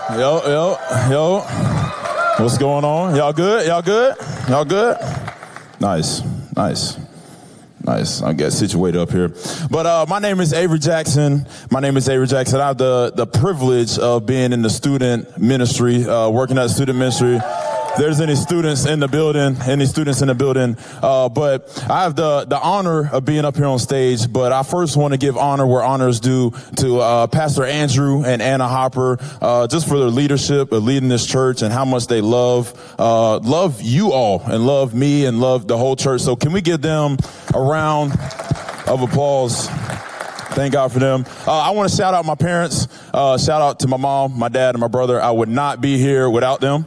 Yo. What's going on? Y'all good? Y'all good? Nice. I'll get situated up here. But my name is Avery Jackson. I have the privilege of being in the student ministry, working at the student ministry. There's any students in the building, but I have the honor of being up here on stage. But I first want to give honor where honor is due to Pastor Andrew and Anna Hopper, just for their leadership of leading this church and how much they love you all and love me and love the whole church. So can we give them a round of applause? Thank God for them. I want to shout out my parents. Shout out to my mom, my dad, and my brother. I would not be here without them.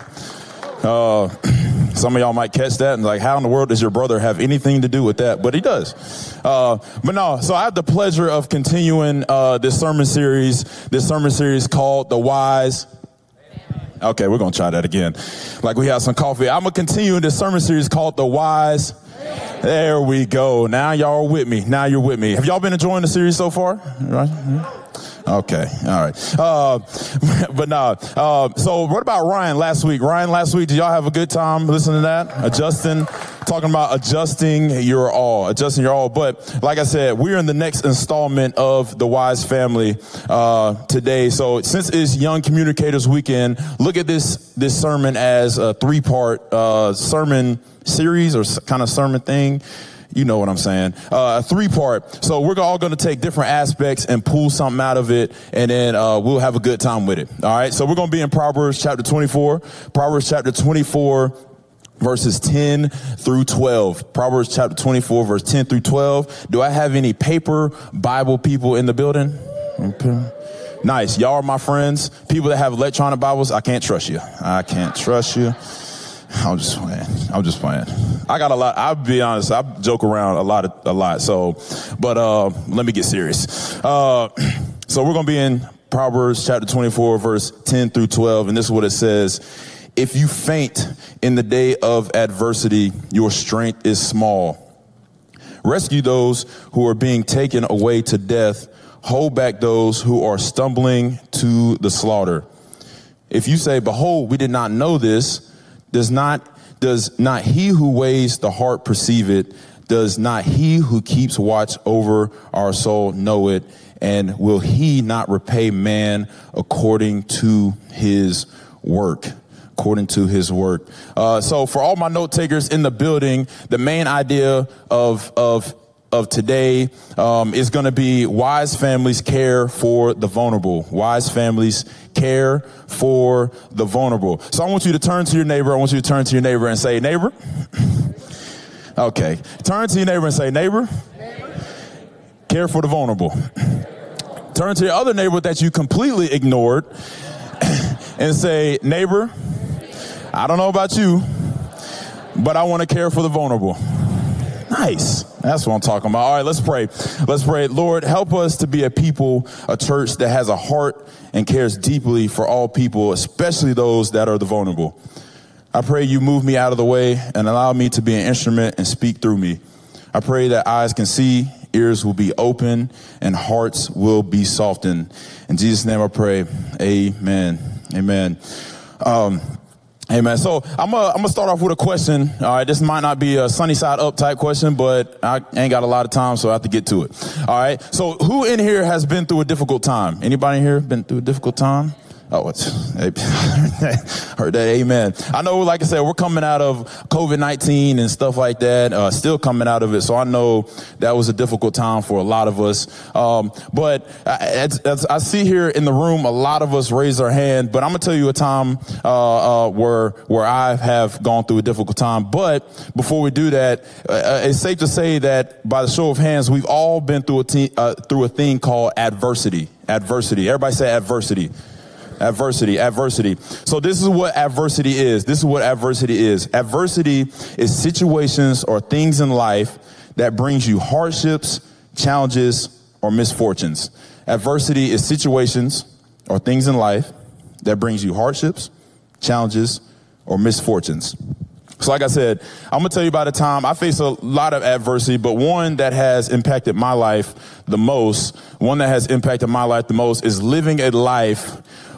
Some of y'all might catch that and like, how in the world does your brother have anything to do with that? But he does. So I have the pleasure of continuing this sermon series called The Wise. Okay, we're going to try that again. Like we have some coffee. I'm going to continue this sermon series called The Wise. There we go. Now y'all are with me. Now you're with me. Have y'all been enjoying the series so far? Right? Okay. All right. So what about Ryan last week? Did y'all have a good time listening to that? Talking about adjusting your all. But like I said, we're in the next installment of the Wise Family today. So since it's Young Communicators Weekend, look at this sermon as a 3-part sermon series or kind of sermon thing. You know what I'm saying? A 3-part. So we're all going to take different aspects and pull something out of it, and then we'll have a good time with it. All right? So we're going to be in Proverbs chapter 24. Proverbs chapter 24, verses 10 through 12. Proverbs chapter 24, verse 10 through 12. Do I have any paper Bible people in the building? Nice. Y'all are my friends. People that have electronic Bibles, I can't trust you. I'm just playing. I got a lot. I'll be honest. I joke around a lot. So, but let me get serious. So we're going to be in Proverbs chapter 24, verse 10 through 12. And this is what it says. If you faint in the day of adversity, your strength is small. Rescue those who are being taken away to death. Hold back those who are stumbling to the slaughter. If you say, behold, we did not know this, does not he who weighs the heart perceive it? Does not he who keeps watch over our soul know it? And will he not repay man according to his work? So for all my note takers in the building, the main idea of today is going to be wise families care for the vulnerable. Wise families care for the vulnerable. So I want you to turn to your neighbor. And say, neighbor. Okay. Turn to your neighbor and say, neighbor. Care for the vulnerable. Turn to your other neighbor that you completely ignored and say, neighbor, I don't know about you, but I want to care for the vulnerable. Nice. That's what I'm talking about. All right, let's pray. Lord, help us to be a people, a church that has a heart and cares deeply for all people, especially those that are the vulnerable. I pray you move me out of the way and allow me to be an instrument and speak through me. I pray that eyes can see, ears will be open, and hearts will be softened. In Jesus' name I pray. Amen. Amen. So I'm gonna start off with a question. All right, this might not be a sunny side up type question, but I ain't got a lot of time, so I have to get to it. All right. So who in here has been through a difficult time? Anybody in here been through a difficult time? Oh, heard that. Amen. I know, like I said, we're coming out of COVID-19 and stuff like that, still coming out of it. So I know that was a difficult time for a lot of us. But as I see here in the room, a lot of us raise our hand, but I'm going to tell you a time, where I have gone through a difficult time. But before we do that, it's safe to say that by the show of hands, we've all been through a thing called adversity. Everybody say adversity. Adversity. So this is what adversity is. Adversity is situations or things in life that brings you hardships, challenges, or misfortunes. Adversity is situations or things in life that brings you hardships, challenges, or misfortunes. So like I said, I'm going to tell you about a time I faced a lot of adversity, but one that has impacted my life the most is living a life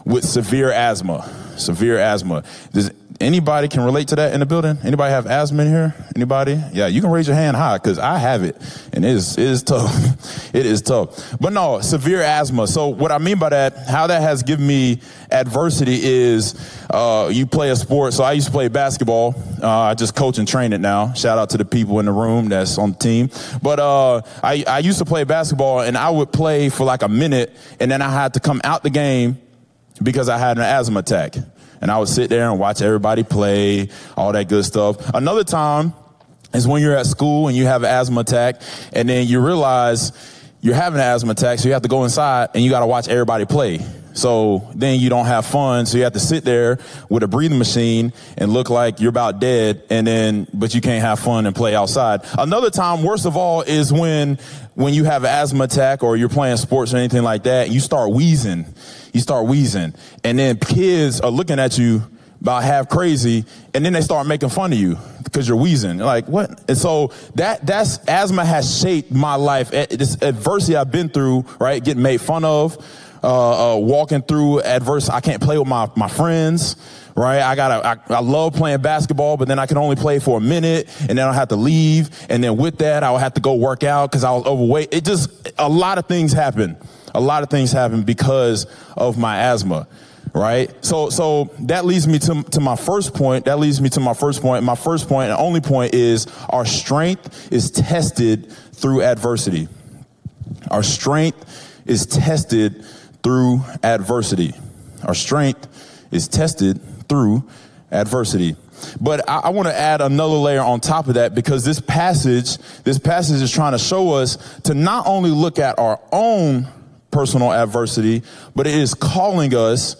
with severe asthma. Severe asthma. Does anybody can relate to that in the building? Anybody have asthma in here? Anybody? Yeah, you can raise your hand high because I have it, and it is tough. It is tough. But no, severe asthma. So what I mean by that, how that has given me adversity is you play a sport. So I used to play basketball. I just coach and train it now. Shout out to the people in the room that's on the team. But I used to play basketball, and I would play for like a minute, and then I had to come out the game because I had an asthma attack. And I would sit there and watch everybody play, all that good stuff. Another time is when you're at school and you have an asthma attack, and then you realize you're having an asthma attack, so you have to go inside and you got to watch everybody play. So then you don't have fun, so you have to sit there with a breathing machine and look like you're about dead, but you can't have fun and play outside. Another time, worst of all, is when you have an asthma attack or you're playing sports or anything like that, you start wheezing. You start wheezing, and then kids are looking at you about half crazy, and then they start making fun of you because you're wheezing. You're like, what? And so that's asthma has shaped my life. This adversity I've been through, right? Getting made fun of, walking through adversity. I can't play with my friends, right? I love playing basketball, but then I can only play for a minute, and then I have to leave. And then with that, I would have to go work out because I was overweight. A lot of things happen. A lot of things happen because of my asthma, right? So that leads me to my first point. My first point and only point is our strength is tested through adversity. Our strength is tested through adversity. Our strength is tested through adversity. But I want to add another layer on top of that, because this passage is trying to show us to not only look at our own personal adversity, but it is calling us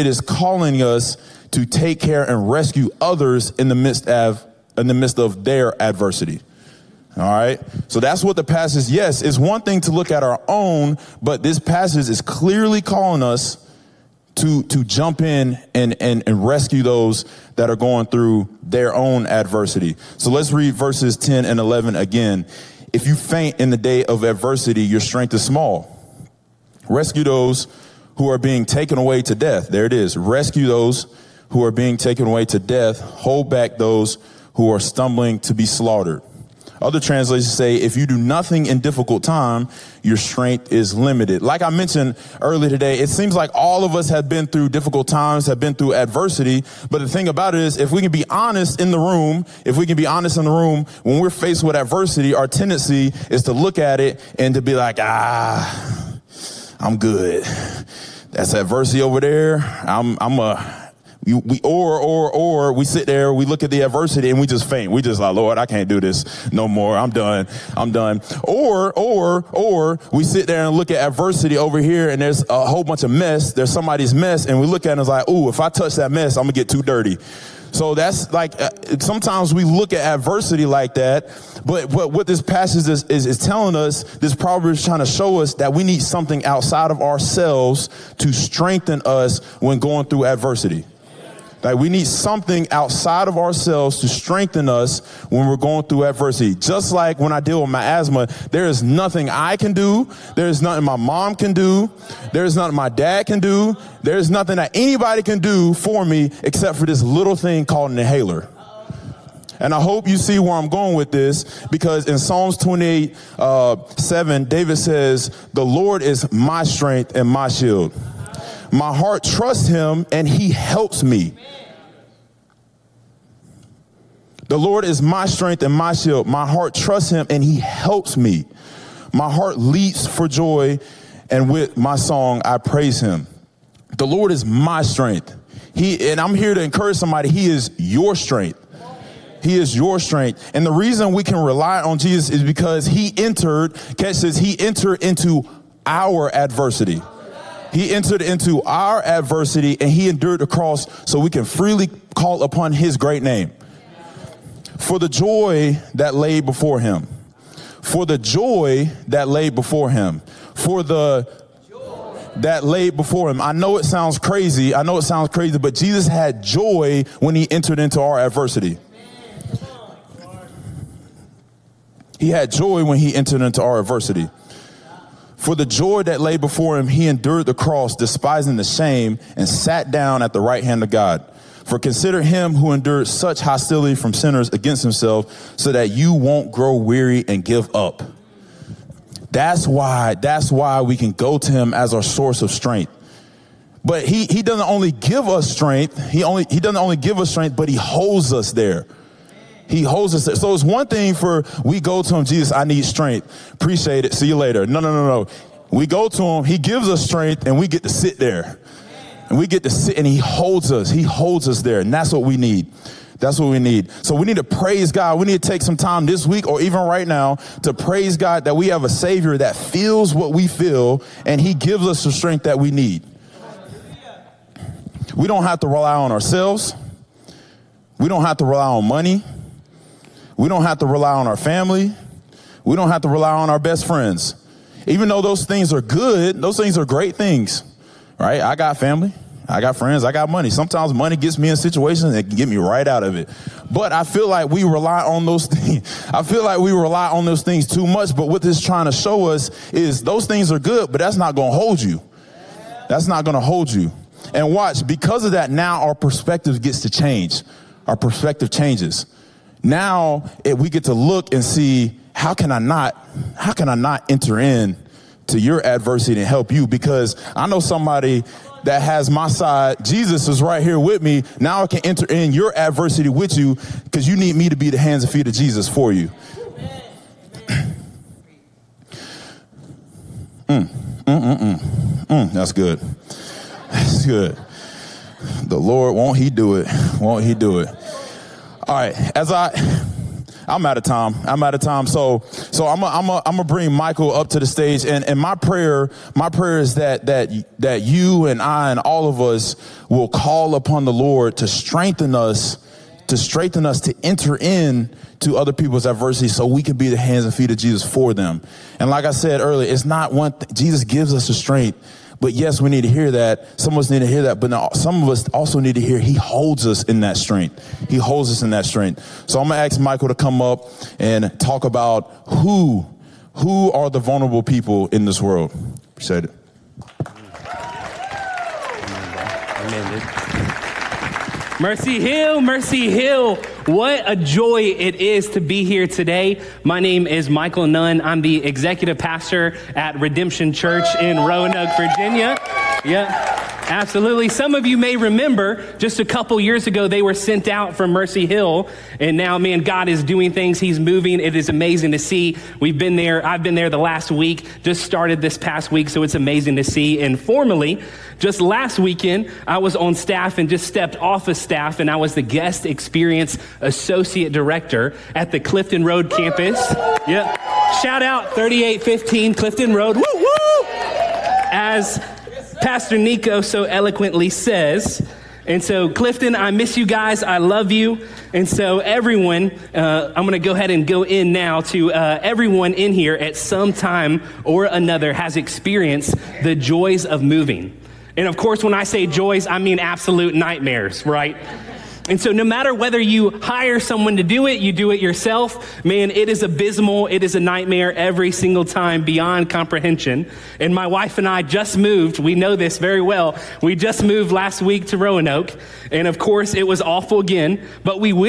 to take care and rescue others in the midst of their adversity. All right. So that's what the passage, yes, it's one thing to look at our own, but this passage is clearly calling us to jump in and rescue those that are going through their own adversity. So let's read verses 10 and 11 again. If you faint in the day of adversity, your strength is small. Rescue those who are being taken away to death. There it is. Rescue those who are being taken away to death. Hold back those who are stumbling to be slaughtered. Other translations say, if you do nothing in difficult time, your strength is limited. Like I mentioned earlier today, it seems like all of us have been through difficult times, have been through adversity. But the thing about it is, if we can be honest in the room, when we're faced with adversity, our tendency is to look at it and to be like, I'm good. That's adversity over there. We sit there, we look at the adversity and we just faint. We just like, Lord, I can't do this no more. I'm done. Or we sit there and look at adversity over here and there's a whole bunch of mess. There's somebody's mess and we look at it and it's like, ooh, if I touch that mess, I'm gonna get too dirty. So that's like, sometimes we look at adversity like that, but what this passage is telling us, this proverb is trying to show us that we need something outside of ourselves to strengthen us when going through adversity. Like we need something outside of ourselves to strengthen us when we're going through adversity. Just like when I deal with my asthma, there is nothing I can do. There is nothing my mom can do. There is nothing my dad can do. There is nothing that anybody can do for me except for this little thing called an inhaler. And I hope you see where I'm going with this, because in Psalms 28:7, David says, the Lord is my strength and my shield. My heart trusts him and he helps me. The Lord is my strength and my shield. My heart trusts him and he helps me. My heart leaps for joy, and with my song, I praise him. The Lord is my strength. And I'm here to encourage somebody. He is your strength. He is your strength. And the reason we can rely on Jesus is because he entered into our adversity. He entered into our adversity and he endured the cross so we can freely call upon his great name. For the joy that lay before him. For the joy that lay before him. That laid before him. I know it sounds crazy, but Jesus had joy when he entered into our adversity. He had joy when he entered into our adversity. For the joy that lay before him, he endured the cross, despising the shame, and sat down at the right hand of God. For consider him who endured such hostility from sinners against himself, so that you won't grow weary and give up. That's why we can go to him as our source of strength. But he doesn't only give us strength. He doesn't only give us strength, but he holds us there. He holds us there. So it's one thing for we go to him, Jesus, I need strength. Appreciate it. See you later. No. We go to him. He gives us strength and we get to sit there. And we get to sit and he holds us. He holds us there. And that's what we need. That's what we need. So we need to praise God. We need to take some time this week or even right now to praise God that we have a Savior that feels what we feel and he gives us the strength that we need. We don't have to rely on ourselves. We don't have to rely on money. We don't have to rely on our family. We don't have to rely on our best friends. Even though those things are good, those things are great things, right? I got family. I got friends. I got money. Sometimes money gets me in situations that can get me right out of it. But I feel like we rely on those things. I feel like we rely on those things too much. But what this is trying to show us is those things are good, but that's not going to hold you. That's not going to hold you. And watch, because of that, now our perspective gets to change. Our perspective changes. Now we get to look and see, how can I not enter in to your adversity and help you? Because I know somebody that has my side. Jesus is right here with me. Now I can enter in your adversity with you because you need me to be the hands and feet of Jesus for you. That's good. That's good. The Lord, won't he do it? Won't he do it? All right. I'm out of time. So I'm gonna bring Michael up to the stage. And my prayer is that you and I and all of us will call upon the Lord to strengthen us to enter in to other people's adversity so we can be the hands and feet of Jesus for them. And like I said earlier, it's not Jesus gives us the strength. But yes, we need to hear that. Some of us need to hear that. But now some of us also need to hear he holds us in that strength. He holds us in that strength. So I'm going to ask Michael to come up and talk about who are the vulnerable people in this world. Appreciate it. Mercy Hill. What a joy it is to be here today. My name is Michael Nunn. I'm the executive pastor at Redemption Church in Roanoke, Virginia. Yeah, absolutely. Some of you may remember just a couple years ago, they were sent out from Mercy Hill. And now, man, God is doing things. He's moving. It is amazing to see. We've been there. I've been there the last week, just started this past week. So it's amazing to see. And formally, just last weekend, I was on staff and just stepped off of staff, and I was the guest experience associate director at the Clifton Road campus. Yeah. Shout out 3815 Clifton Road. Woo, woo! As Pastor Nico so eloquently says. And so, Clifton, I miss you guys. I love you. And so everyone, I'm going to go ahead and go in now to everyone in here at some time or another has experienced the joys of moving. And of course, when I say joys, I mean absolute nightmares, right? And so no matter whether you hire someone to do it, you do it yourself, man, it is abysmal. It is a nightmare every single time, beyond comprehension. And my wife and I just moved. We know this very well. We just moved last week to Roanoke. And of course, it was awful again. But we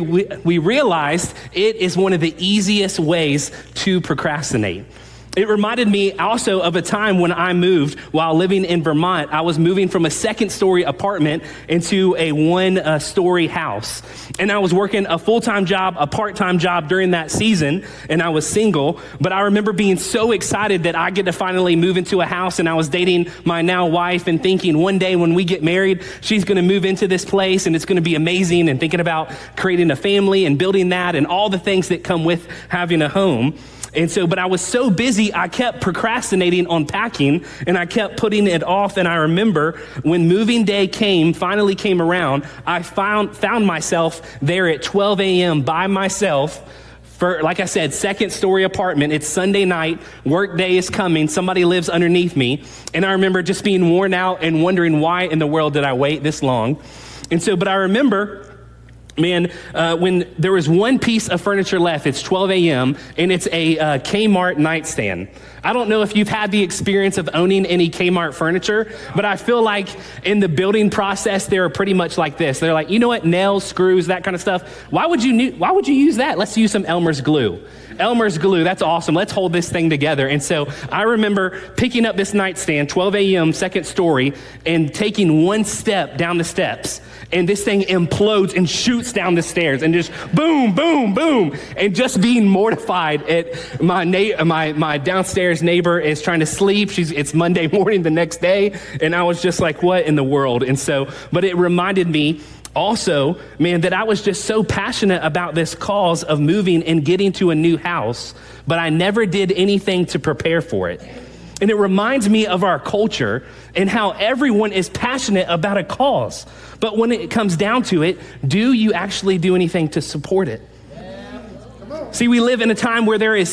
realized it is one of the easiest ways to procrastinate. It reminded me also of a time when I moved while living in Vermont. I was moving from a second-story apartment into a one-story house. And I was working a full-time job, a part-time job during that season, and I was single. But I remember being so excited that I get to finally move into a house, and I was dating my now wife and thinking one day when we get married, she's going to move into this place, and it's going to be amazing, and thinking about creating a family and building that and all the things that come with having a home. And so, but I was so busy, I kept procrastinating on packing and I kept putting it off. And I remember when moving day finally came around, I found myself there at 12 a.m. by myself for, like I said, second story apartment. It's Sunday night, work day is coming, somebody lives underneath me. And I remember just being worn out and wondering why in the world did I wait this long? And so, but I remember Man, when there was one piece of furniture left, it's 12 a.m., and it's a Kmart nightstand. I don't know if you've had the experience of owning any Kmart furniture, but I feel like in the building process, they're pretty much like this. They're like, you know what, nails, screws, that kind of stuff. Why would you use that? Let's use some Elmer's glue. Elmer's glue, that's awesome. Let's hold this thing together. And so I remember picking up this nightstand, 12 a.m., second story, and taking one step down the steps. And this thing implodes and shoots down the stairs and just boom, boom, boom. And just being mortified at my downstairs neighbor is trying to sleep. It's Monday morning the next day. And I was just like, what in the world? And so, but it reminded me also, man, that I was just so passionate about this cause of moving and getting to a new house, but I never did anything to prepare for it. And it reminds me of our culture and how everyone is passionate about a cause. But when it comes down to it, do you actually do anything to support it? See, we live in a time where there is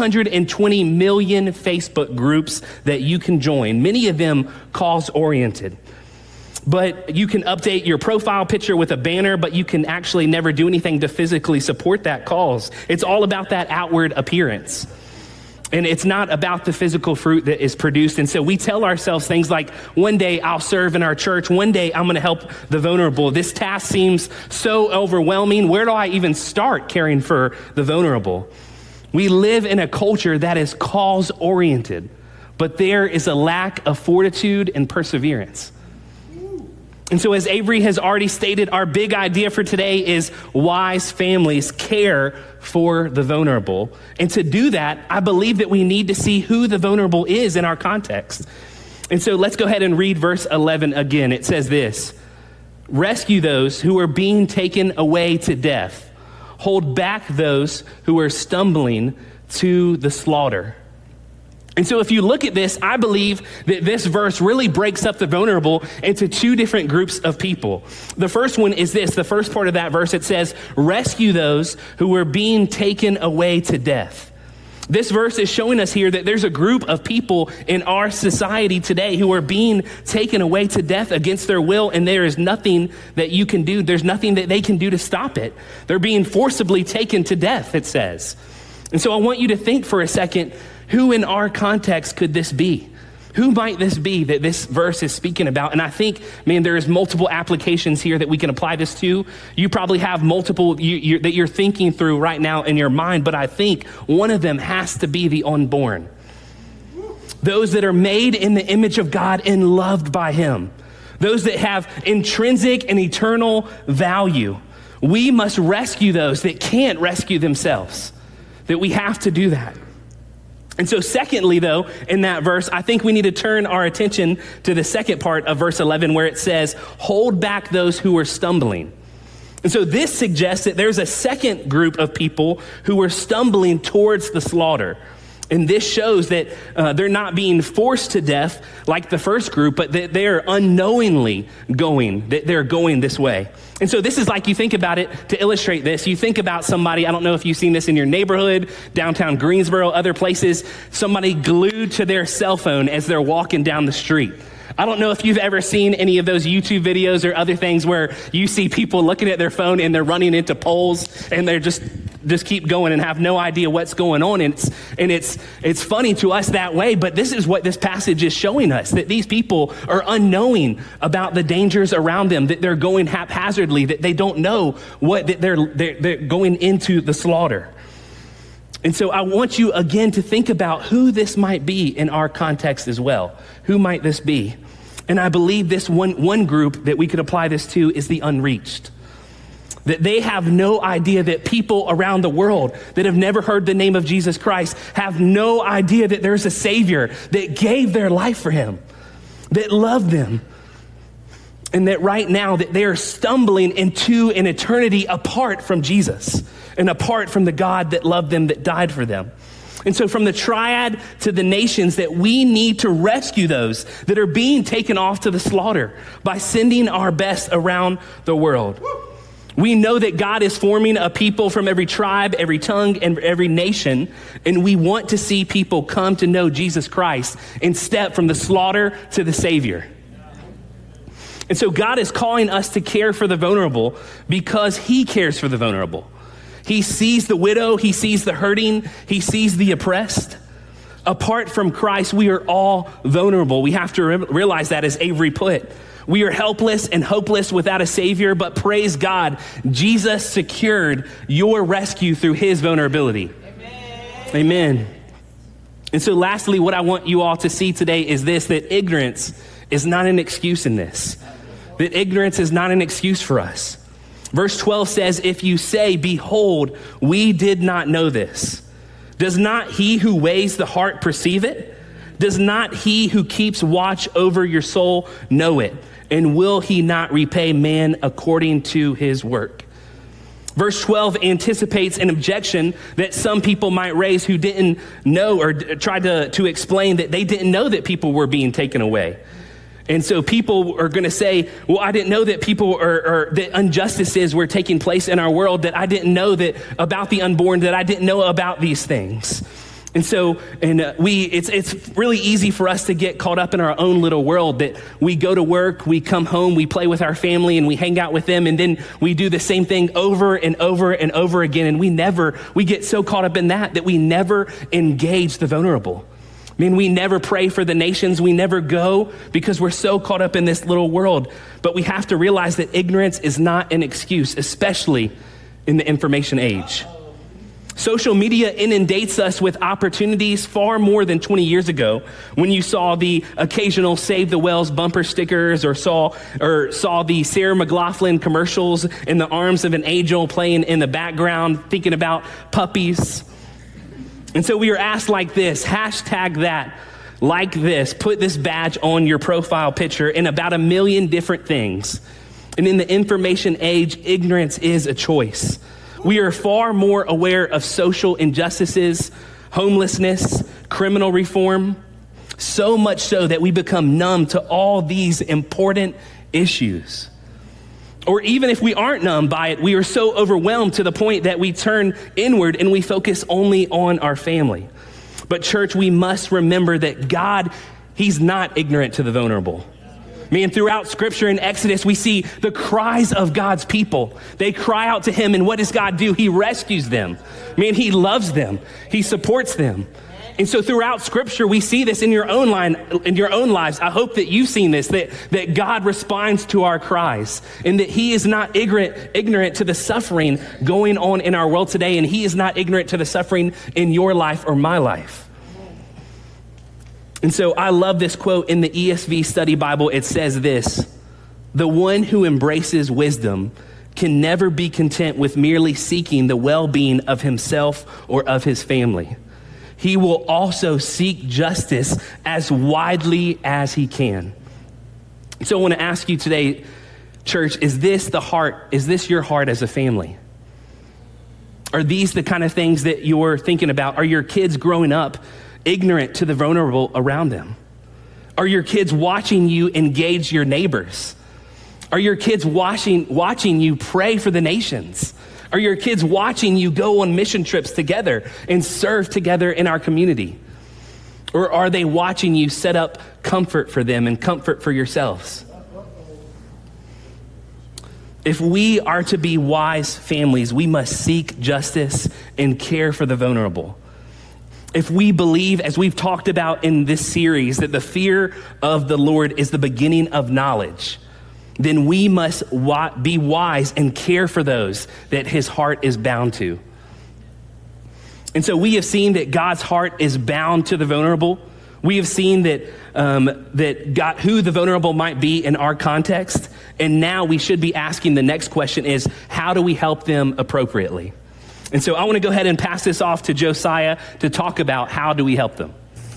620 million Facebook groups that you can join, many of them cause-oriented. But you can update your profile picture with a banner, but you can actually never do anything to physically support that cause. It's all about that outward appearance. And it's not about the physical fruit that is produced. And so we tell ourselves things like, one day I'll serve in our church. One day I'm going to help the vulnerable. This task seems so overwhelming. Where do I even start caring for the vulnerable? We live in a culture that is cause-oriented, but there is a lack of fortitude and perseverance. And so as Avery has already stated, our big idea for today is wise families care for the vulnerable. And to do that, I believe that we need to see who the vulnerable is in our context. And so let's go ahead and read verse 11 again. It says this: rescue those who are being taken away to death. Hold back those who are stumbling to the slaughter. And so if you look at this, I believe that this verse really breaks up the vulnerable into two different groups of people. The first one is this. The first part of that verse, it says, rescue those who are being taken away to death. This verse is showing us here that there's a group of people in our society today who are being taken away to death against their will, and there is nothing that you can do. There's nothing that they can do to stop it. They're being forcibly taken to death, it says. And so I want you to think for a second, who in our context could this be? Who might this be that this verse is speaking about? And I think, man, there is multiple applications here that we can apply this to. You probably have multiple that you're thinking through right now in your mind, but I think one of them has to be the unborn. Those that are made in the image of God and loved by him. Those that have intrinsic and eternal value. We must rescue those that can't rescue themselves. That we have to do that. And so secondly, though, in that verse, I think we need to turn our attention to the second part of verse 11 where it says, hold back those who are stumbling. And so this suggests that there's a second group of people who are stumbling towards the slaughter. And this shows that they're not being forced to death like the first group, but that they're unknowingly going, that they're going this way. And so this is like, you think about it to illustrate this. You think about somebody, I don't know if you've seen this in your neighborhood, downtown Greensboro, other places, somebody glued to their cell phone as they're walking down the street. I don't know if you've ever seen any of those YouTube videos or other things where you see people looking at their phone and they're running into poles and they're just keep going and have no idea what's going on. And it's funny to us that way, but this is what this passage is showing us, that these people are unknowing about the dangers around them, that they're going haphazardly, that they don't know that they're going into the slaughter. And so I want you again to think about who this might be in our context as well. Who might this be? And I believe this one group that we could apply this to is the unreached. That they have no idea that people around the world that have never heard the name of Jesus Christ have no idea that there's a Savior that gave their life for him, that loved them. And that right now that they are stumbling into an eternity apart from Jesus and apart from the God that loved them, that died for them. And so from the triad to the nations, that we need to rescue those that are being taken off to the slaughter by sending our best around the world. We know that God is forming a people from every tribe, every tongue, and every nation. And we want to see people come to know Jesus Christ and step from the slaughter to the Savior. And so God is calling us to care for the vulnerable because he cares for the vulnerable. He sees the widow, he sees the hurting, he sees the oppressed. Apart from Christ, we are all vulnerable. We have to realize that, as Avery put. We are helpless and hopeless without a Savior, but praise God, Jesus secured your rescue through his vulnerability. Amen. Amen. And so lastly, what I want you all to see today is this, that ignorance is not an excuse in this. That ignorance is not an excuse for us. Verse 12 says, if you say, behold, we did not know this, does not he who weighs the heart perceive it? Does not he who keeps watch over your soul know it? And will he not repay man according to his work? Verse 12 anticipates an objection that some people might raise who didn't know or tried to explain that they didn't know that people were being taken away. And so people are going to say, well, I didn't know that that injustices were taking place in our world, that I didn't know that about the unborn, that I didn't know about these things. And so, it's really easy for us to get caught up in our own little world, that we go to work, we come home, we play with our family and we hang out with them. And then we do the same thing over and over and over again. And we get so caught up in that we never engage the vulnerable. I mean, we never pray for the nations. We never go because we're so caught up in this little world. But we have to realize that ignorance is not an excuse, especially in the information age. Social media inundates us with opportunities far more than 20 years ago, when you saw the occasional Save the Whales bumper stickers or saw the Sarah McLachlan commercials in the arms of an angel playing in the background, thinking about puppies. And so we are asked like this, hashtag that, like this, put this badge on your profile picture, in about 1 million different things. And in the information age, ignorance is a choice. We are far more aware of social injustices, homelessness, criminal reform, so much so that we become numb to all these important issues. Or even if we aren't numb by it, we are so overwhelmed to the point that we turn inward and we focus only on our family. But church, we must remember that God, he's not ignorant to the vulnerable. Man, throughout scripture in Exodus, we see the cries of God's people. They cry out to him, and what does God do? He rescues them. Man, he loves them. He supports them. And so throughout scripture, we see this in your own lives. I hope that you've seen this, that God responds to our cries, and that he is not ignorant to the suffering going on in our world today. And he is not ignorant to the suffering in your life or my life. And so I love this quote in the ESV Study Bible. It says this: the one who embraces wisdom can never be content with merely seeking the well-being of himself or of his family. He will also seek justice as widely as he can. So I want to ask you today, church, is this your heart as a family? Are these the kind of things that you're thinking about? Are your kids growing up ignorant to the vulnerable around them? Are your kids watching you engage your neighbors? Are your kids watching you pray for the nations? Are your kids watching you go on mission trips together and serve together in our community? Or are they watching you set up comfort for them and comfort for yourselves? If we are to be wise families, we must seek justice and care for the vulnerable. If we believe, as we've talked about in this series, that the fear of the Lord is the beginning of knowledge, then we must be wise and care for those that his heart is bound to. And so we have seen that God's heart is bound to the vulnerable. We have seen that God, who the vulnerable might be in our context. And now we should be asking the next question is, how do we help them appropriately? And so I want to go ahead and pass this off to Josiah to talk about how do we help them.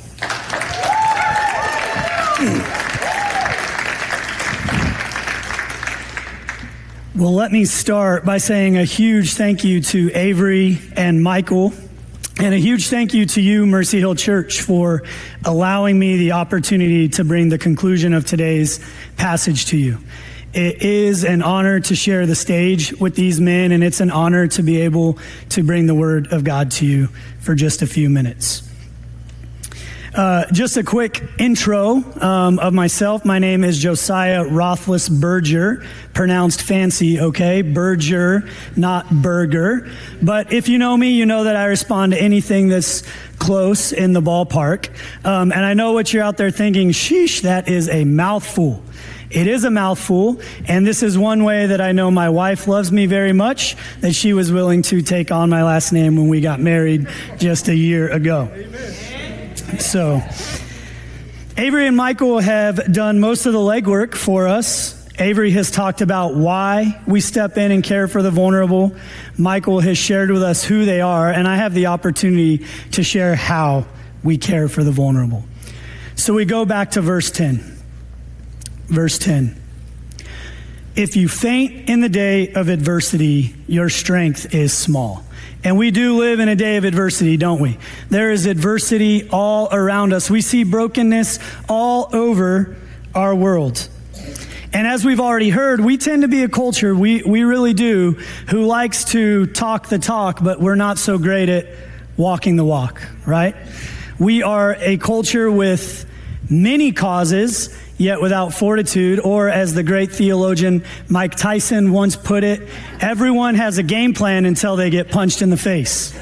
Well, let me start by saying a huge thank you to Avery and Michael, and a huge thank you to you, Mercy Hill Church, for allowing me the opportunity to bring the conclusion of today's passage to you. It is an honor to share the stage with these men, and it's an honor to be able to bring the word of God to you for just a few minutes. Just a quick intro of myself. My name is Josiah Rothfuss-Berger, pronounced fancy, okay? Berger, not burger. But if you know me, you know that I respond to anything that's close in the ballpark. And I know what you're out there thinking, sheesh, that is a mouthful. It is a mouthful, and this is one way that I know my wife loves me very much, that she was willing to take on my last name when we got married just a year ago. Amen. So, Avery and Michael have done most of the legwork for us. Avery has talked about why we step in and care for the vulnerable. Michael has shared with us who they are, and I have the opportunity to share how we care for the vulnerable. So we go back to verse 10. Verse 10. If you faint in the day of adversity, your strength is small. And we do live in a day of adversity, don't we? There is adversity all around us. We see brokenness all over our world. And as we've already heard, we tend to be a culture, we really do, who likes to talk the talk, but we're not so great at walking the walk, right? We are a culture with many causes, yet without fortitude, or as the great theologian Mike Tyson once put it, everyone has a game plan until they get punched in the face.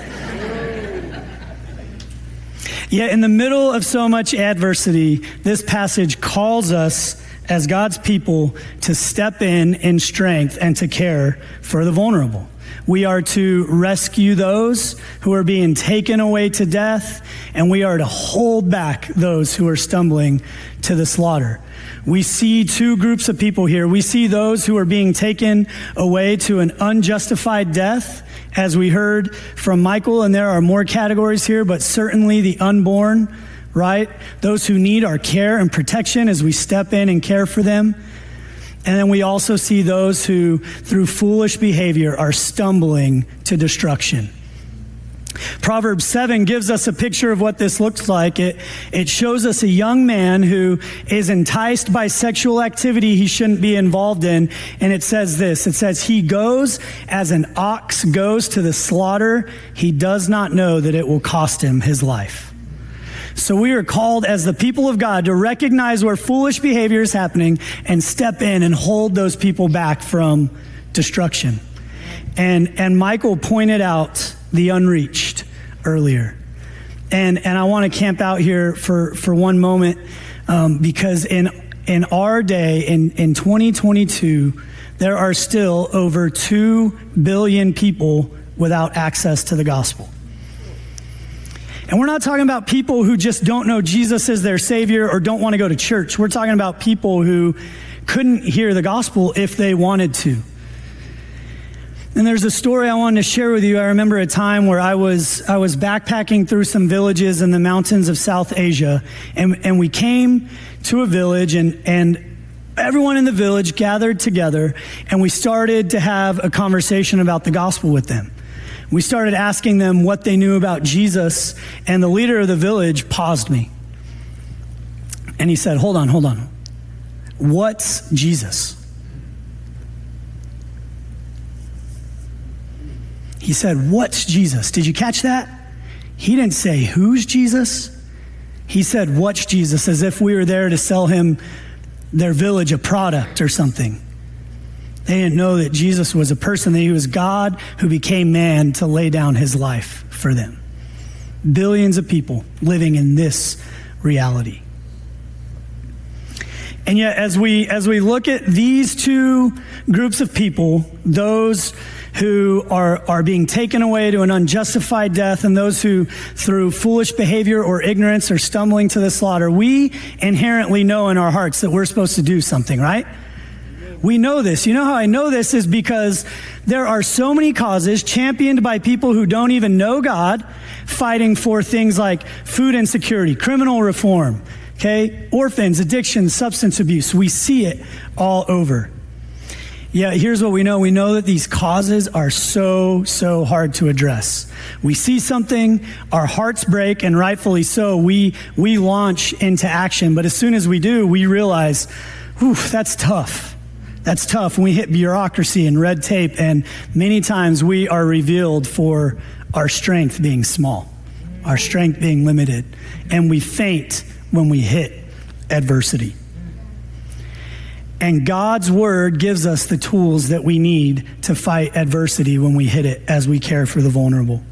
Yet in the middle of so much adversity, this passage calls us as God's people to step in strength and to care for the vulnerable. We are to rescue those who are being taken away to death, and we are to hold back those who are stumbling to the slaughter. We see two groups of people here. We see those who are being taken away to an unjustified death, as we heard from Michael, and there are more categories here, but certainly the unborn, right? Those who need our care and protection as we step in and care for them. And then we also see those who, through foolish behavior, are stumbling to destruction. Proverbs 7 gives us a picture of what this looks like. It shows us a young man who is enticed by sexual activity he shouldn't be involved in. And it says this, it says, he goes as an ox goes to the slaughter. He does not know that it will cost him his life. So we are called as the people of God to recognize where foolish behavior is happening and step in and hold those people back from destruction. And Michael pointed out the unreached earlier. And I want to camp out here for one moment because in our day, in 2022, there are still over 2 billion people without access to the gospel. And we're not talking about people who just don't know Jesus as their Savior or don't want to go to church. We're talking about people who couldn't hear the gospel if they wanted to. And there's a story I wanted to share with you. I remember a time where I was backpacking through some villages in the mountains of South Asia, and we came to a village, and everyone in the village gathered together, and we started to have a conversation about the gospel with them. We started asking them what they knew about Jesus, and the leader of the village paused me. And he said, hold on. What's Jesus? He said, what's Jesus? Did you catch that? He didn't say, who's Jesus? He said, what's Jesus? As if we were there to sell him, their village, a product or something. They didn't know that Jesus was a person, that he was God who became man to lay down his life for them. Billions of people living in this reality. And yet, as we look at these two groups of people, those who are being taken away to an unjustified death and those who, through foolish behavior or ignorance, are stumbling to the slaughter, we inherently know in our hearts that we're supposed to do something, right? We know this. You know how I know this is because there are so many causes championed by people who don't even know God, fighting for things like food insecurity, criminal reform, okay, orphans, addiction, substance abuse. We see it all over. Yeah, here's what we know. We know that these causes are so hard to address. We see something, our hearts break, and rightfully so, we launch into action. But as soon as we do, we realize, whew, that's tough. That's tough. We hit bureaucracy and red tape, and many times we are revealed for our strength being small. our strength being limited, and we faint when we hit adversity. And God's word gives us the tools that we need to fight adversity when we hit it as we care for the vulnerable.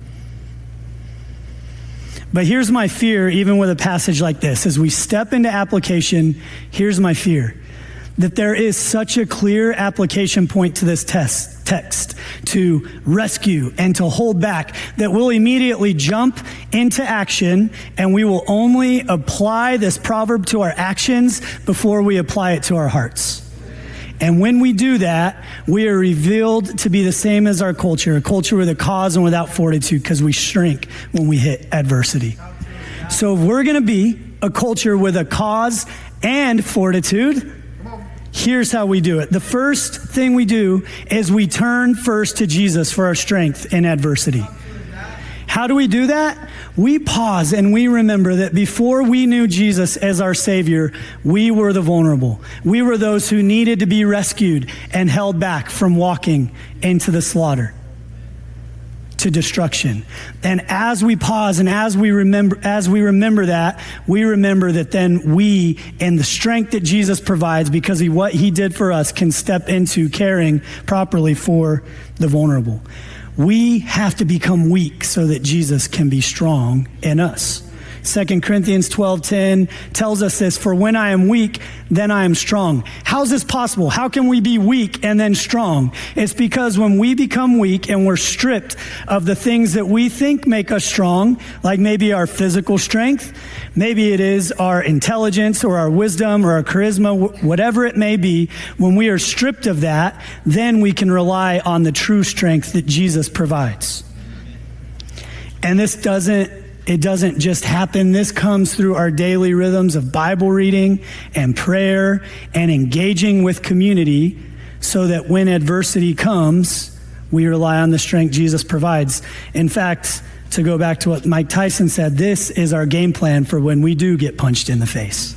But here's my fear, even with a passage like this. As we step into application, here's my fear. That there is such a clear application point to this text to rescue and to hold back that we'll immediately jump into action, and we will only apply this proverb to our actions before we apply it to our hearts. And when we do that, we are revealed to be the same as our culture, a culture with a cause and without fortitude, because we shrink when we hit adversity. So if we're going to be a culture with a cause and fortitude, here's how we do it. The first thing we do is we turn first to Jesus for our strength in adversity. How do we do that? We pause and we remember that before we knew Jesus as our Savior, we were the vulnerable. We were those who needed to be rescued and held back from walking into the slaughter, to destruction. And as we pause and as we remember that, we remember that then we, in the strength that Jesus provides because of what he did for us, can step into caring properly for the vulnerable. We have to become weak so that Jesus can be strong in us. 2 Corinthians 12:10 tells us this, for when I am weak, then I am strong. How is this possible? How can we be weak and then strong? It's because when we become weak and we're stripped of the things that we think make us strong, like maybe our physical strength, maybe it is our intelligence or our wisdom or our charisma, whatever it may be, when we are stripped of that, then we can rely on the true strength that Jesus provides. And it doesn't just happen. This comes through our daily rhythms of Bible reading and prayer and engaging with community so that when adversity comes, we rely on the strength Jesus provides. In fact, to go back to what Mike Tyson said, this is our game plan for when we do get punched in the face.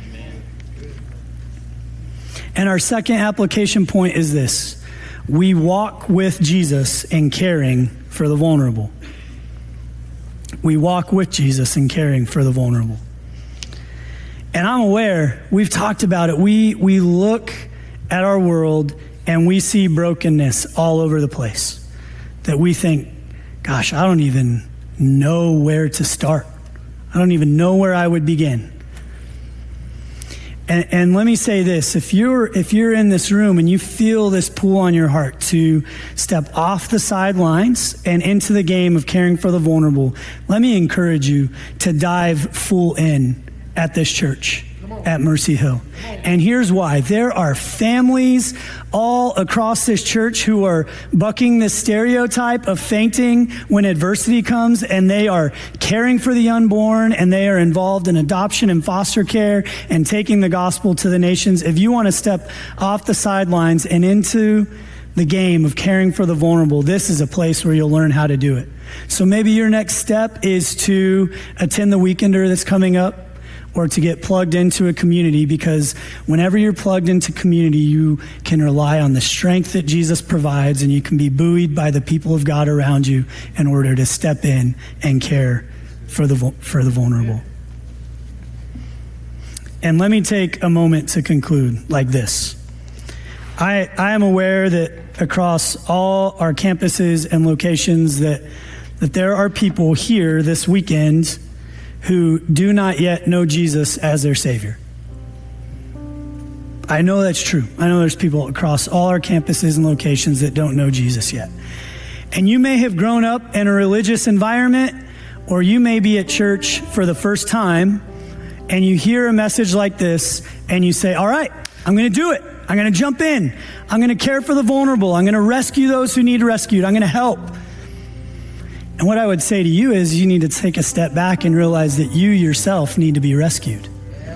And our second application point is this. We walk with Jesus in caring for the vulnerable. We walk with Jesus in caring for the vulnerable. And I'm aware, we've talked about it. We look at our world and we see brokenness all over the place. That we think, gosh, I don't even know where to start. I don't even know where I would begin. And let me say this, if you're in this room and you feel this pull on your heart to step off the sidelines and into the game of caring for the vulnerable, let me encourage you to dive full in at this church, at Mercy Hill. And here's why. There are families all across this church who are bucking the stereotype of fainting when adversity comes, and they are caring for the unborn, and they are involved in adoption and foster care and taking the gospel to the nations. If you want to step off the sidelines and into the game of caring for the vulnerable, this is a place where you'll learn how to do it. So maybe your next step is to attend the Weekender that's coming up, or to get plugged into a community, because whenever you're plugged into community, you can rely on the strength that Jesus provides, and you can be buoyed by the people of God around you in order to step in and care for the vulnerable. And let me take a moment to conclude like this. I am aware that across all our campuses and locations that there are people here this weekend who do not yet know Jesus as their Savior. I know that's true. I know there's people across all our campuses and locations that don't know Jesus yet. And you may have grown up in a religious environment, or you may be at church for the first time, and you hear a message like this, and you say, all right, I'm going to do it. I'm going to jump in. I'm going to care for the vulnerable. I'm going to rescue those who need rescued. I'm going to help. And what I would say to you is you need to take a step back and realize that you yourself need to be rescued.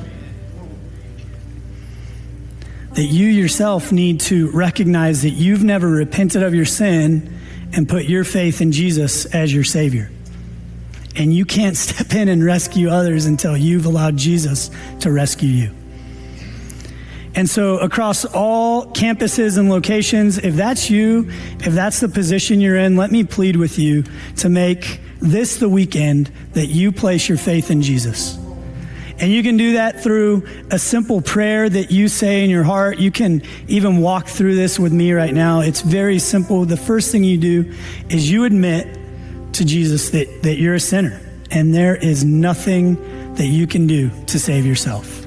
That you yourself need to recognize that you've never repented of your sin and put your faith in Jesus as your Savior. And you can't step in and rescue others until you've allowed Jesus to rescue you. And so across all campuses and locations, if that's you, if that's the position you're in, let me plead with you to make this the weekend that you place your faith in Jesus. And you can do that through a simple prayer that you say in your heart. You can even walk through this with me right now. It's very simple. The first thing you do is you admit to Jesus that you're a sinner and there is nothing that you can do to save yourself.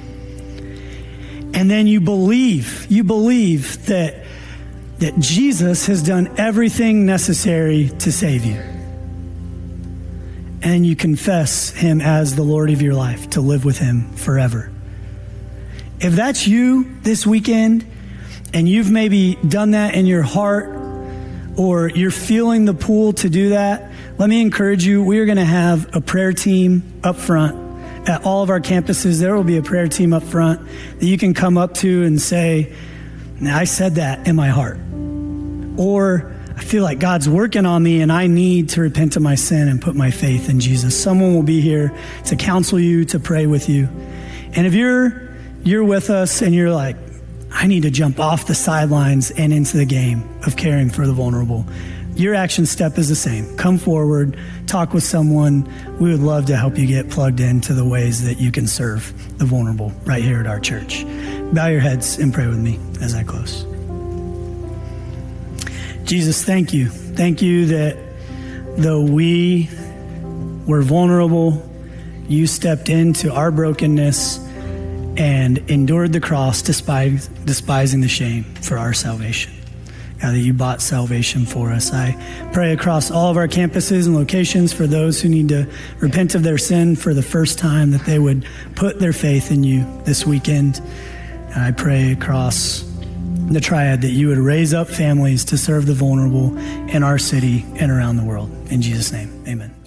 And then you believe that Jesus has done everything necessary to save you. And you confess him as the Lord of your life, to live with him forever. If that's you this weekend, and you've maybe done that in your heart, or you're feeling the pull to do that, let me encourage you, we are going to have a prayer team up front. At all of our campuses, there will be a prayer team up front that you can come up to and say, I said that in my heart. Or, I feel like God's working on me and I need to repent of my sin and put my faith in Jesus. Someone will be here to counsel you, to pray with you. And if you're with us and you're like, I need to jump off the sidelines and into the game of caring for the vulnerable, your action step is the same. Come forward, talk with someone. We would love to help you get plugged into the ways that you can serve the vulnerable right here at our church. Bow your heads and pray with me as I close. Jesus, thank you. Thank you that though we were vulnerable, you stepped into our brokenness and endured the cross, despising the shame for our salvation. God, that you bought salvation for us. I pray across all of our campuses and locations for those who need to repent of their sin for the first time, that they would put their faith in you this weekend. And I pray across the Triad that you would raise up families to serve the vulnerable in our city and around the world. In Jesus' name, amen.